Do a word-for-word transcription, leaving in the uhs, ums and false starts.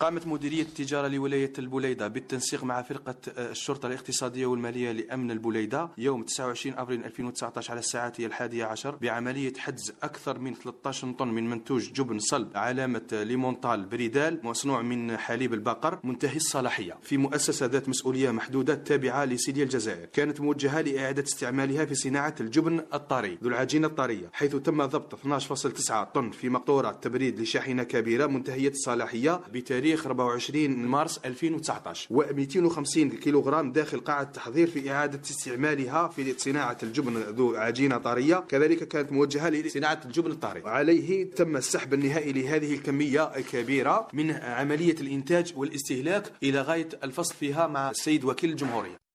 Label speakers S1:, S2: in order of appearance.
S1: قامت مديرية التجارة لولاية البليدة بالتنسيق مع فرقة الشرطة الاقتصادية والمالية لأمن البليدة يوم تسعة وعشرين أبريل ألفين وتسعة عشر على الساعة الحادية عشر بعملية حجز أكثر من ثلاثة عشر طن من منتوج جبن صلب علامة ليمونتال بريدال مصنوع من حليب البقر منتهي الصلاحية في مؤسسة ذات مسؤولية محدودة تابعة لسيديا الجزائر، كانت موجهة لإعادة استعمالها في صناعة الجبن الطري ذو العجينة الطرية، حيث تم ضبط اثني عشر فاصلة تسعة طن في مقطورة تبريد لشاحنة كبيرة منتهية الصلاحية بتاريخ أربعة وعشرين مارس ألفين وتسعة عشر، ومئتين وخمسين كيلوغرام داخل قاعة التحضير في إعادة استعمالها في صناعة الجبن ذو عجينة طرية، كذلك كانت موجهة لصناعة الجبن الطري. عليه تم السحب النهائي لهذه الكمية الكبيرة من عملية الإنتاج والاستهلاك إلى غاية الفصل فيها مع السيد وكيل الجمهورية.